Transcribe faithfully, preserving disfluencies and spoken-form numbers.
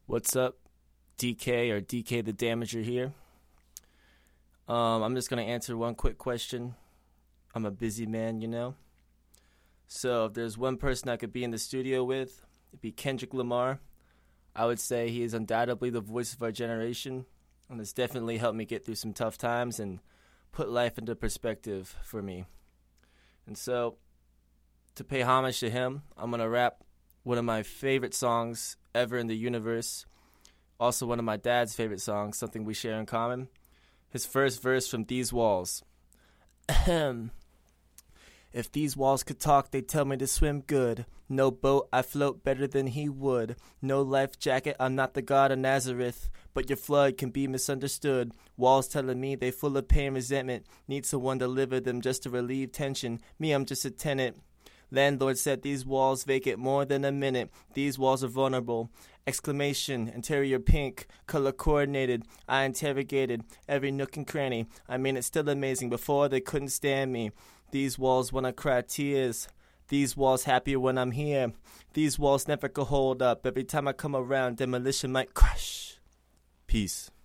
What's up? D K or D K the Damager here. Um, I'm just going to answer one quick question. I'm a busy man, you know. So if there's one person I could be in the studio with, it'd be Kendrick Lamar. I would say he is undoubtedly the voice of our generation, and has definitely helped me get through some tough times and put life into perspective for me. And so, to pay homage to him, I'm going to rap one of my favorite songs ever in the universe. Also one of my dad's favorite songs, something we share in common. His first verse from These Walls. Ahem. If these walls could talk, they'd tell me to swim good. No boat, I float better than he would. No life jacket, I'm not the god of Nazareth. But your flood can be misunderstood. Walls telling me they full of pain, resentment. Need someone to deliver them just to relieve tension. Me, I'm just a tenant. Landlord said these walls vacant more than a minute. These walls are vulnerable. Exclamation, interior pink, color coordinated. I interrogated every nook and cranny. I mean, it's still amazing. Before they couldn't stand me. These walls when I cry tears. These walls happier when I'm here. These walls never could hold up. Every time I come around, demolition might crush. Peace.